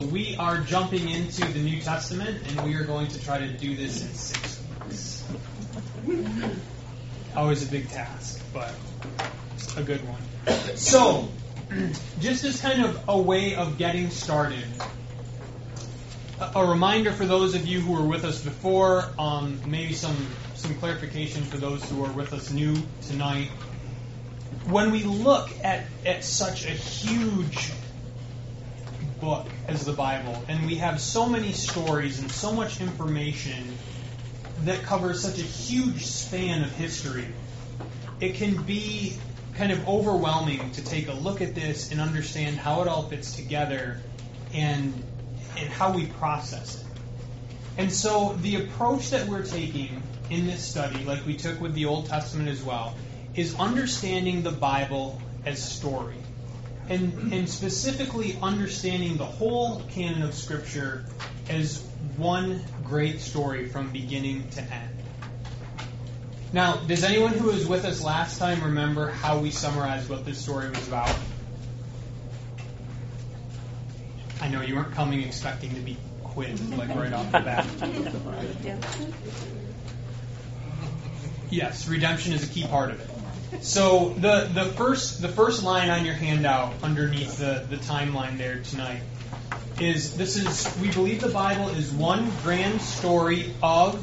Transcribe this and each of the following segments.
we are jumping into the New Testament, and we are going to try to do this in 6 weeks. Always a big task, but a good one. So, just as kind of a way of getting started, a reminder for those of you who were with us before, maybe some clarification for those who are with us new tonight. When we look at such a huge book as the Bible, and we have so many stories and so much information that covers such a huge span of history, it can be kind of overwhelming to take a look at this and understand how it all fits together and how we process it. And so the approach that we're taking in this study, like we took with the Old Testament as well, is understanding the Bible as story. And specifically understanding the whole canon of Scripture as one great story from beginning to end. Now, does anyone who was with us last time remember how we summarized what this story was about? I know you weren't coming expecting to be quizzed like right off the bat. Yes, redemption is a key part of it. So the first line on your handout underneath the timeline there tonight is we believe the Bible is one grand story of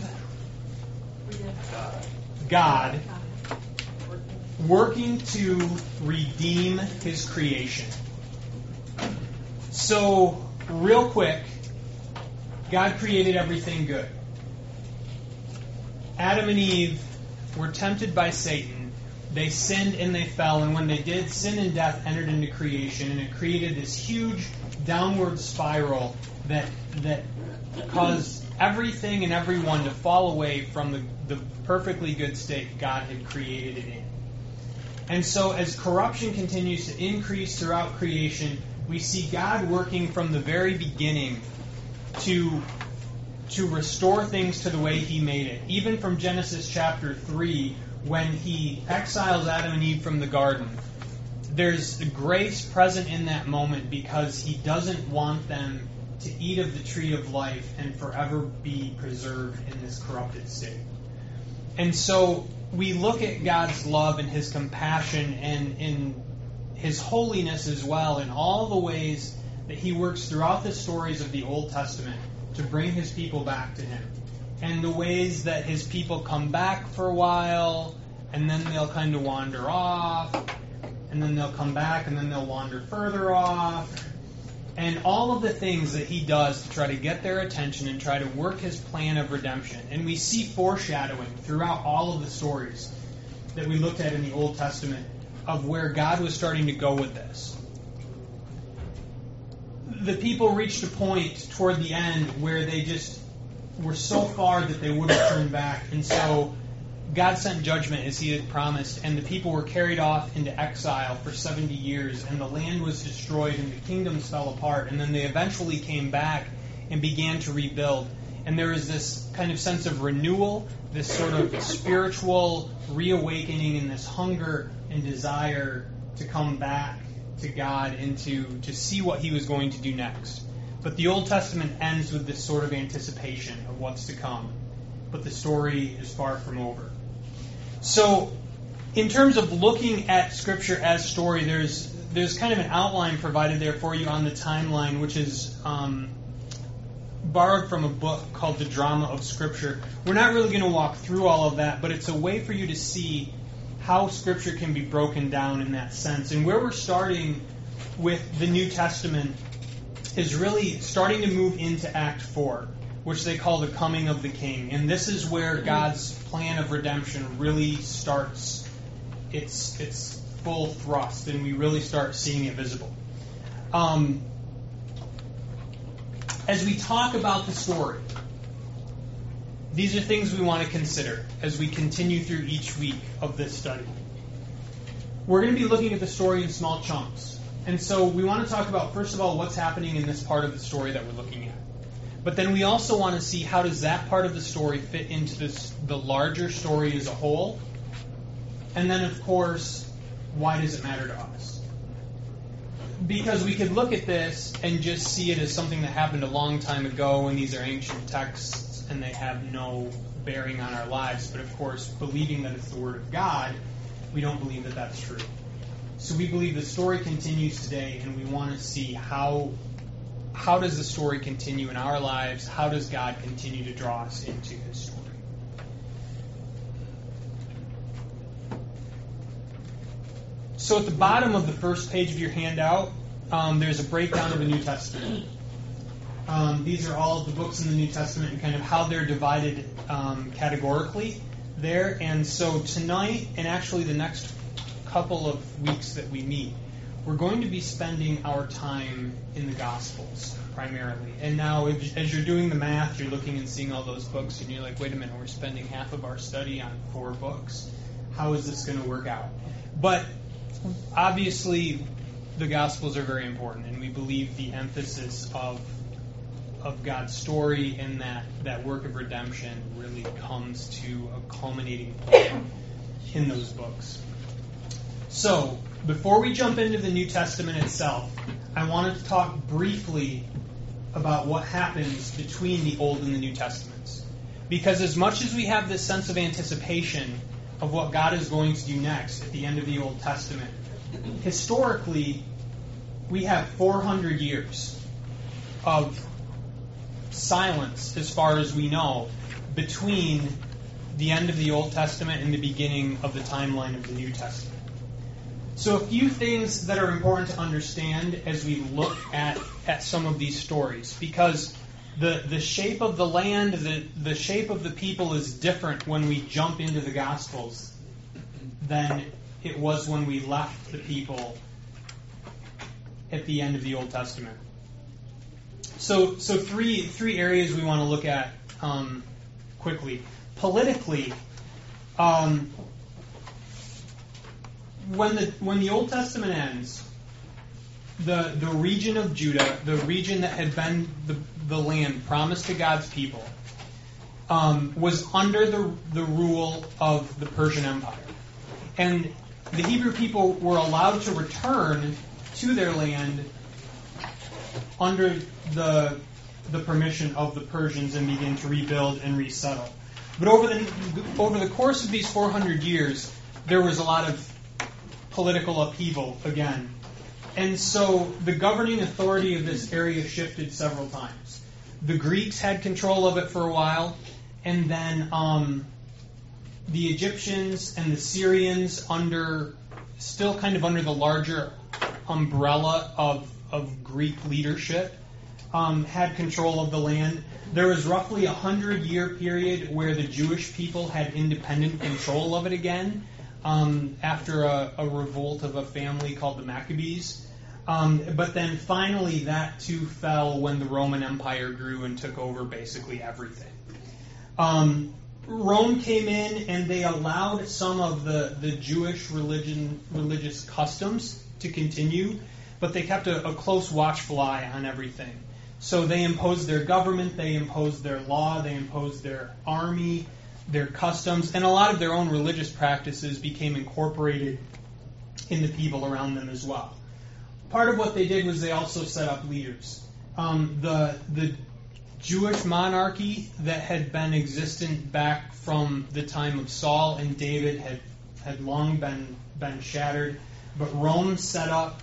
God working to redeem His creation. So, real quick, God created everything good. Adam and Eve were tempted by Satan. They sinned and they fell, and when they did, sin and death entered into creation, and it created this huge downward spiral that caused everything and everyone to fall away from the perfectly good state God had created it in. And so as corruption continues to increase throughout creation, we see God working from the very beginning to restore things to the way He made it. Even from Genesis chapter 3, when He exiles Adam and Eve from the garden, there's grace present in that moment because He doesn't want them to eat of the tree of life and forever be preserved in this corrupted state. And so we look at God's love and His compassion and in His holiness as well, in all the ways that He works throughout the stories of the Old Testament to bring His people back to Him. And the ways that His people come back for a while, and then they'll kind of wander off, and then they'll come back, and then they'll wander further off. And all of the things that He does to try to get their attention and try to work His plan of redemption. And we see foreshadowing throughout all of the stories that we looked at in the Old Testament of where God was starting to go with this. The people reached a point toward the end where they just were so far that they wouldn't turn back. And so God sent judgment as He had promised, and the people were carried off into exile for 70 years, and the land was destroyed, and the kingdoms fell apart, and then they eventually came back and began to rebuild. And there was this kind of sense of renewal, this sort of spiritual reawakening, and this hunger and desire to come back to God and to see what He was going to do next. But the Old Testament ends with this sort of anticipation of what's to come. But the story is far from over. So, in terms of looking at Scripture as story, there's kind of an outline provided there for you on the timeline, which is borrowed from a book called The Drama of Scripture. We're not really going to walk through all of that, but it's a way for you to see how Scripture can be broken down in that sense. And where we're starting with the New Testament is really starting to move into Act 4, which they call the coming of the King. And this is where God's plan of redemption really starts its full thrust, and we really start seeing it visible. As we talk about the story, these are things we want to consider as we continue through each week of this study. We're going to be looking at the story in small chunks. And so we want to talk about, first of all, what's happening in this part of the story that we're looking at. But then we also want to see how does that part of the story fit into the larger story as a whole. And then, of course, why does it matter to us? Because we could look at this and just see it as something that happened a long time ago, and these are ancient texts and they have no bearing on our lives. But of course, believing that it's the Word of God, we don't believe that that's true. So we believe the story continues today, and we want to see how does the story continue in our lives? How does God continue to draw us into His story? So at the bottom of the first page of your handout, there's a breakdown of the New Testament. These are all of the books in the New Testament and kind of how they're divided categorically there. And so tonight, and actually the next couple of weeks that we meet, we're going to be spending our time in the Gospels primarily. And now as you're doing the math, you're looking and seeing all those books, and you're like, wait a minute, we're spending half of our study on 4 books. How is this going to work out? But obviously, the Gospels are very important, and we believe the emphasis of God's story and that work of redemption really comes to a culminating point in those books. So, before we jump into the New Testament itself, I wanted to talk briefly about what happens between the Old and the New Testaments. Because as much as we have this sense of anticipation of what God is going to do next at the end of the Old Testament, historically, we have 400 years of silence, as far as we know, between the end of the Old Testament and the beginning of the timeline of the New Testament. So a few things that are important to understand as we look at some of these stories, because the shape of the land, the shape of the people is different when we jump into the Gospels than it was when we left the people at the end of the Old Testament. So three areas we want to look at quickly. Politically, when the Old Testament ends, the region of Judah, the region that had been the land promised to God's people, was under the rule of the Persian Empire. And the Hebrew people were allowed to return to their land under the permission of the Persians and begin to rebuild and resettle. But over the course of these 400 years, there was a lot of political upheaval again. And so the governing authority of this area shifted several times. The Greeks had control of it for a while, and then the Egyptians and the Syrians, still kind of under the larger umbrella of Greek leadership, had control of the land. There was roughly a 100-year period where the Jewish people had independent control of it again, after a revolt of a family called the Maccabees. But then finally that too fell when the Roman Empire grew and took over basically everything. Rome came in and they allowed some of the Jewish religious customs to continue, but they kept a close watchful eye on everything. So they imposed their government, they imposed their law, they imposed their army, their customs, and a lot of their own religious practices became incorporated in the people around them as well. Part of what they did was they also set up leaders. The Jewish monarchy that had been existent back from the time of Saul and David had long been shattered, but Rome set up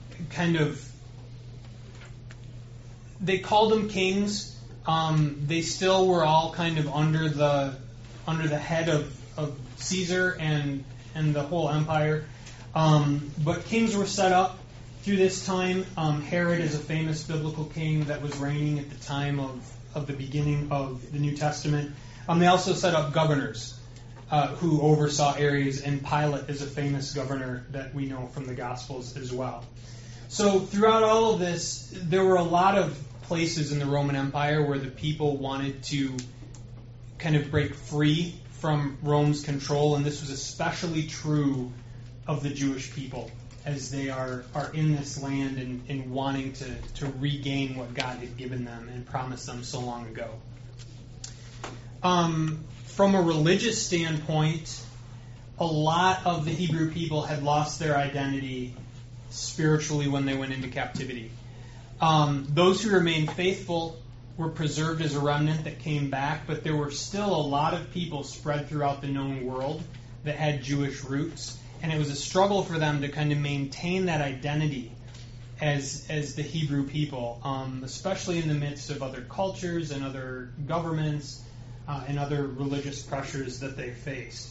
they called them kings. They still were all kind of under the head of Caesar and the whole empire. But kings were set up through this time. Herod is a famous biblical king that was reigning at the time of the beginning of the New Testament. They also set up governors who oversaw areas, and Pilate is a famous governor that we know from the Gospels as well. So throughout all of this, there were a lot of places in the Roman Empire where the people wanted to kind of break free from Rome's control, and this was especially true of the Jewish people as they are in this land and wanting to regain what God had given them and promised them so long ago. From a religious standpoint, a lot of the Hebrew people had lost their identity spiritually when they went into captivity. Those who remained faithful were preserved as a remnant that came back, but there were still a lot of people spread throughout the known world that had Jewish roots, and it was a struggle for them to kind of maintain that identity as the Hebrew people, especially in the midst of other cultures and other governments and other religious pressures that they faced.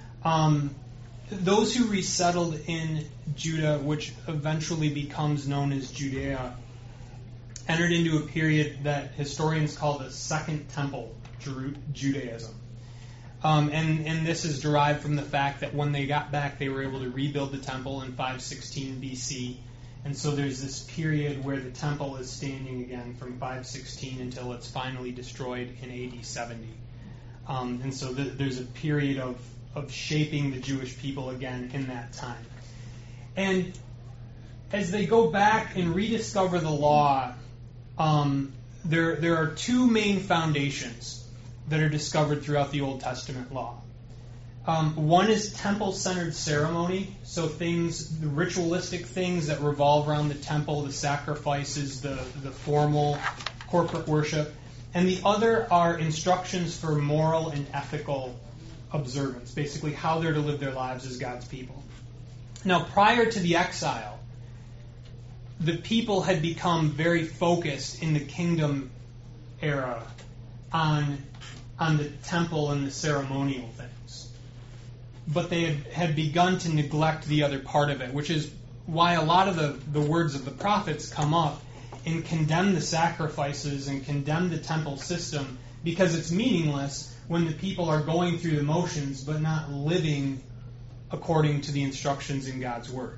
Those who resettled in Judah, which eventually becomes known as Judea, entered into a period that historians call the Second Temple Judaism. And this is derived from the fact that when they got back, they were able to rebuild the temple in 516 BC. And so there's this period where the temple is standing again from 516 until it's finally destroyed in AD 70. And so there's a period of shaping the Jewish people again in that time. And as they go back and rediscover the law, there are two main foundations that are discovered throughout the Old Testament law. One is temple-centered ceremony, so the ritualistic things that revolve around the temple, the sacrifices, the formal corporate worship. And the other are instructions for moral and ethical observance, basically how they're to live their lives as God's people. Now, prior to the exile, the people had become very focused in the kingdom era on the temple and the ceremonial things. But they had begun to neglect the other part of it, which is why a lot of the words of the prophets come up and condemn the sacrifices and condemn the temple system, because it's meaningless when the people are going through the motions but not living according to the instructions in God's Word.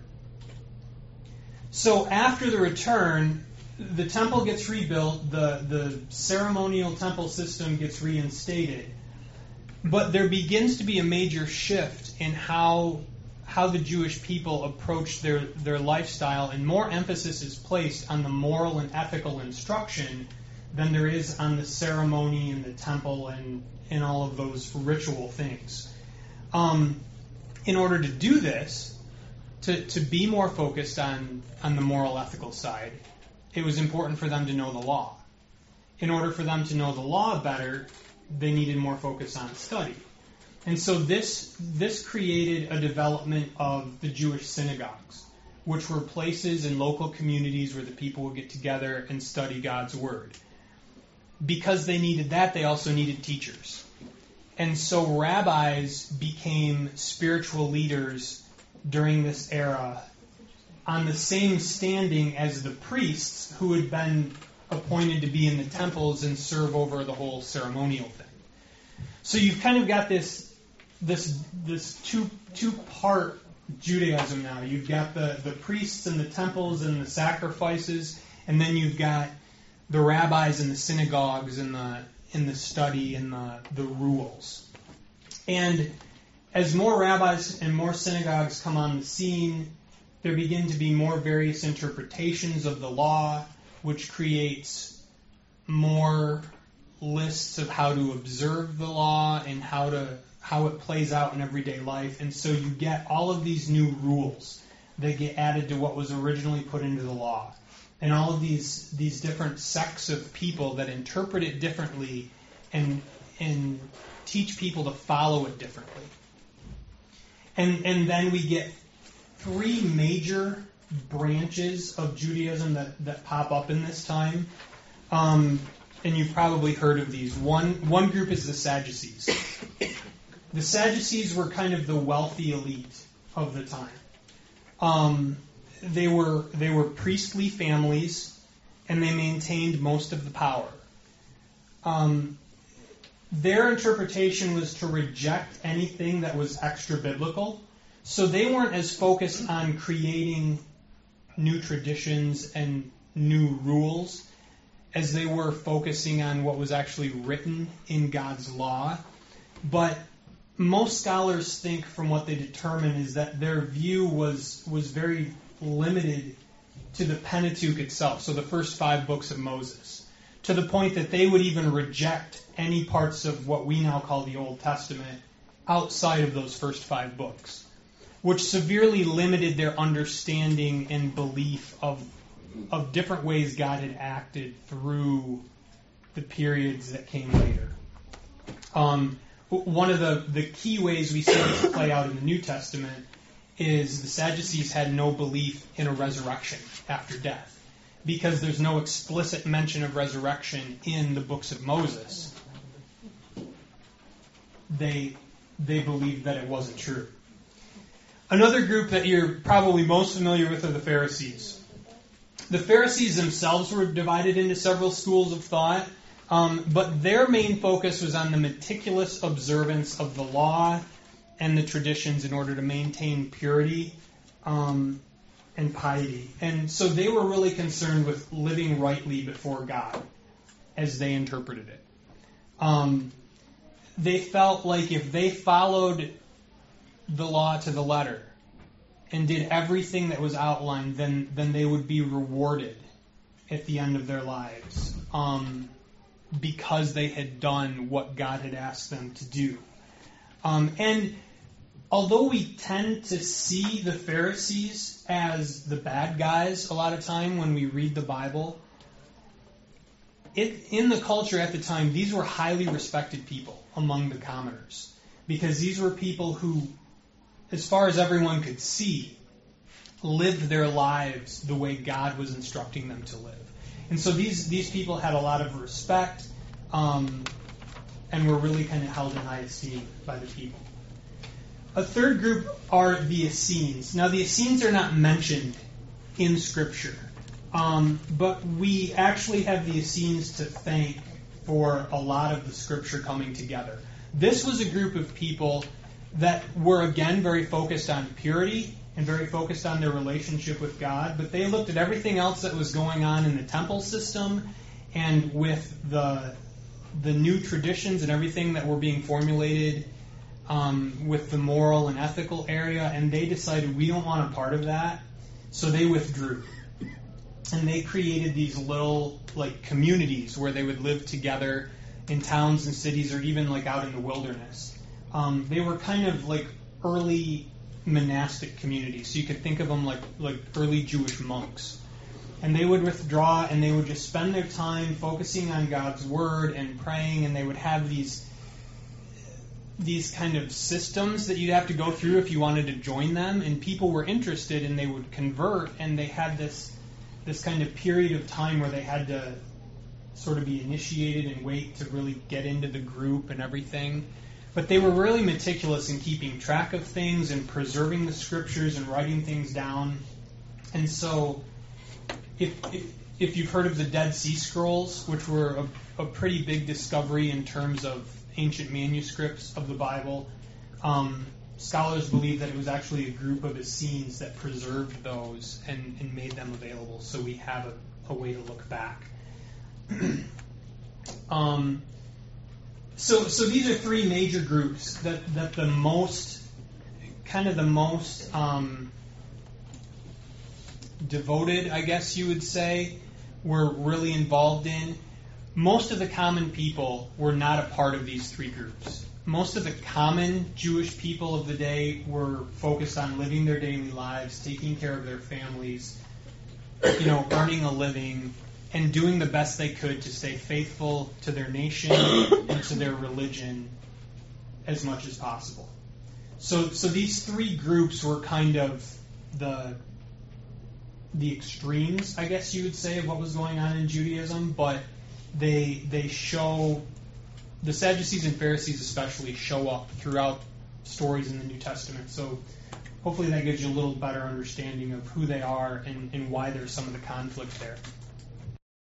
So after the return, the temple gets rebuilt, the ceremonial temple system gets reinstated, but there begins to be a major shift in how the Jewish people approach their lifestyle, and more emphasis is placed on the moral and ethical instruction than there is on the ceremony and the temple and all of those ritual things. In order to do this, to be more focused on the moral ethical side, it was important for them to know the law. In order for them to know the law better, they needed more focus on study. And so this created a development of the Jewish synagogues, which were places in local communities where the people would get together and study God's Word. Because they needed that, they also needed teachers. And so rabbis became spiritual leaders during this era on the same standing as the priests who had been appointed to be in the temples and serve over the whole ceremonial thing. So you've kind of got this two-part Judaism now. You've got the priests and the temples and the sacrifices, and then you've got the rabbis and the synagogues and the study and the rules. And as more rabbis and more synagogues come on the scene, there begin to be more various interpretations of the law, which creates more lists of how to observe the law and how it plays out in everyday life. And so you get all of these new rules that get added to what was originally put into the law. And all of these different sects of people that interpret it differently and teach people to follow it differently. And then we get three major branches of Judaism that pop up in this time. And you've probably heard of these. One group is the Sadducees. The Sadducees were kind of the wealthy elite of the time. They were priestly families, and they maintained most of the power. Their interpretation was to reject anything that was extra-biblical, so they weren't as focused on creating new traditions and new rules as they were focusing on what was actually written in God's law. But most scholars think, from what they determine, is that their view was very limited to the Pentateuch itself, so the first 5 books of Moses, to the point that they would even reject any parts of what we now call the Old Testament outside of those first 5 books. which severely limited their understanding and belief of different ways God had acted through the periods that came later. One of the key ways we see this play out in the New Testament is the Sadducees had no belief in a resurrection after death, because there's no explicit mention of resurrection in the books of Moses. They believed that it wasn't true. Another group that you're probably most familiar with are the Pharisees. The Pharisees themselves were divided into several schools of thought, but their main focus was on the meticulous observance of the law and the traditions in order to maintain purity and piety. And so they were really concerned with living rightly before God, as they interpreted it. They felt like if they followed the law to the letter and did everything that was outlined, then they would be rewarded at the end of their lives, because they had done what God had asked them to do. And although we tend to see the Pharisees as the bad guys a lot of time when we read the Bible, in the culture at the time, these were highly respected people among the commoners, because these were people who, as far as everyone could see, lived their lives the way God was instructing them to live. And so these people had a lot of respect, and were really kind of held in high esteem by the people. A third group are the Essenes. Now, the Essenes are not mentioned in Scripture, but we actually have the Essenes to thank for a lot of the Scripture coming together. This was a group of people that were, again, very focused on purity and very focused on their relationship with God, but they looked at everything else that was going on in the temple system and with the new traditions and everything that were being formulated with the moral and ethical area, and they decided we don't want a part of that, so they withdrew. And they created these little communities where they would live together in towns and cities, or even out in the wilderness. They were kind of like early monastic communities, so you could think of them like early Jewish monks. And they would withdraw, and they would just spend their time focusing on God's word and praying, and they would have these kind of systems that you'd have to go through if you wanted to join them, and people were interested, and they would convert, and they had this kind of period of time where they had to sort of be initiated and wait to really get into the group and everything. But they were really meticulous in keeping track of things and preserving the scriptures and writing things down. And so if you've heard of the Dead Sea Scrolls, which were a pretty big discovery in terms of ancient manuscripts of the Bible, scholars believe that it was actually a group of Essenes that preserved those and made them available, so we have a way to look back. So these are three major groups that the most devoted, I guess you would say, were really involved in. Most of the common people were not a part of these three groups. Most of the common Jewish people of the day were focused on living their daily lives, taking care of their families, earning a living, and doing the best they could to stay faithful to their nation and to their religion as much as possible. So these three groups were kind of the extremes, I guess you would say, of what was going on in Judaism, but they show, the Sadducees and Pharisees especially show up throughout stories in the New Testament. So hopefully that gives you a little better understanding of who they are and why there's some of the conflict there.